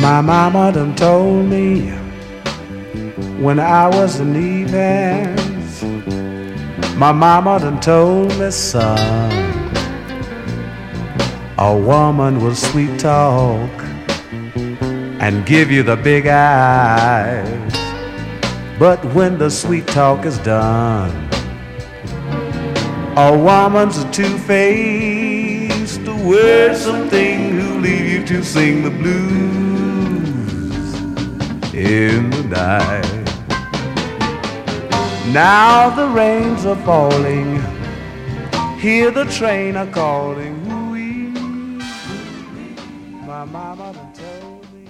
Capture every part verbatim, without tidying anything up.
My mama done told me when I was in Evans, my mama done told me, son, a woman will sweet talk and give you the big eyes, but when the sweet talk is done, a woman's a two-faced, a wearisome thing who'll leave you to sing the blues in the night. Now the rains are falling, hear the train a calling. Woo-wee, my mama done told me.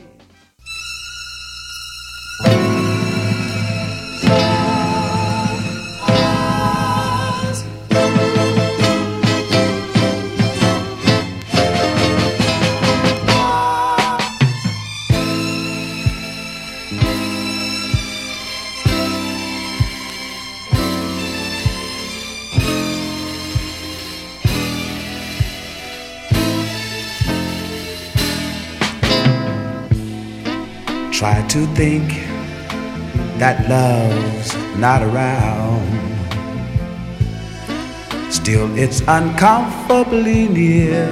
Try to think that love's not around, still it's uncomfortably near.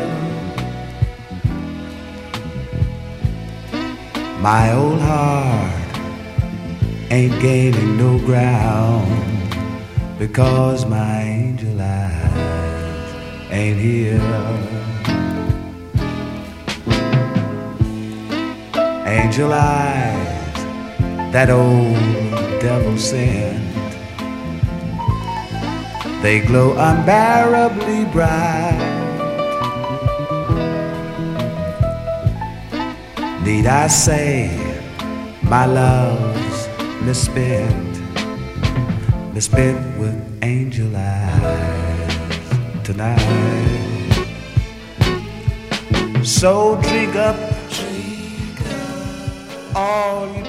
My old heart ain't gaining no ground because my angel eyes ain't here. Angel eyes that old devil sent, they glow unbearably bright. Need I say my love's misspent, misspent with angel eyes tonight. So drink up all you